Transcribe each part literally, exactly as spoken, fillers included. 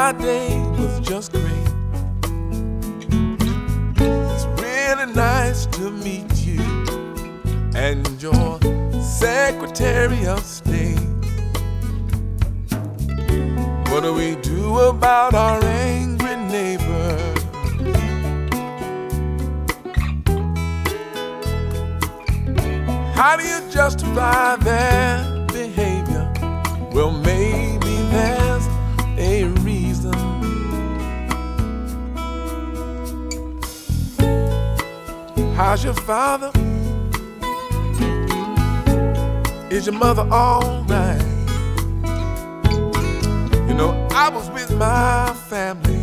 my day was just great. It's really nice to meet you and your Secretary of State. What do we do about our angry neighbor? How do you justify their behavior? Well, maybe there's a reason. How's your father? Is your mother all right? You know, I was with my family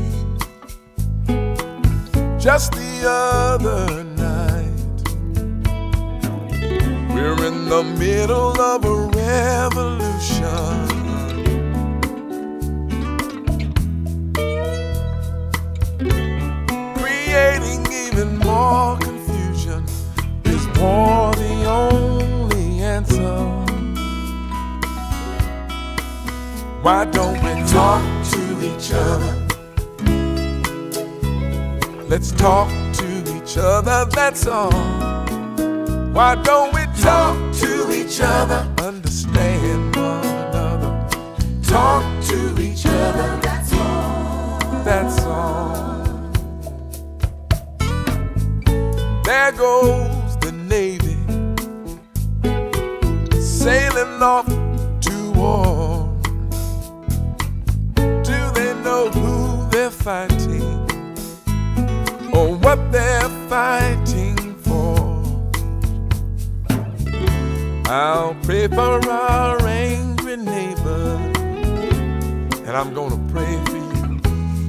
just the other night. We're in the middle of a revolution. Creating even more confusion. Is war the only answer? Why don't we talk to each other? Let's talk to each other, that's all. Why don't we talk to each other? Understand one another. Talk to each other, that's all. That's all. There goes the Navy sailing off to war. Know who they're fighting or what they're fighting for. I'll pray for our angry neighbor, and I'm gonna pray for you.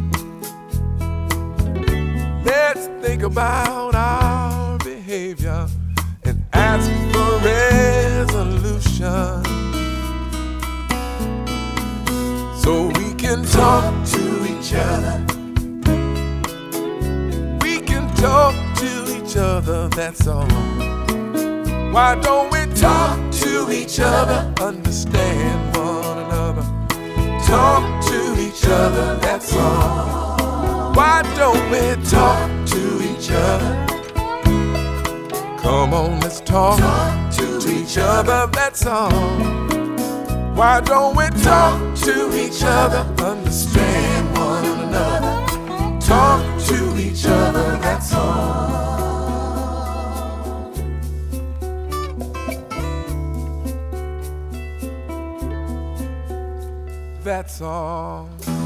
Let's think about our behavior and ask for resolution, so we can talk to each other. We can talk to each other, that's all. Why don't we talk to each other? Understand one another. Talk to each other, that's all. Why don't we talk to each other? Come on, let's talk, talk to each other, that's all. Why don't we talk to each other? Understand one another. Talk to each other, that's all. That's all.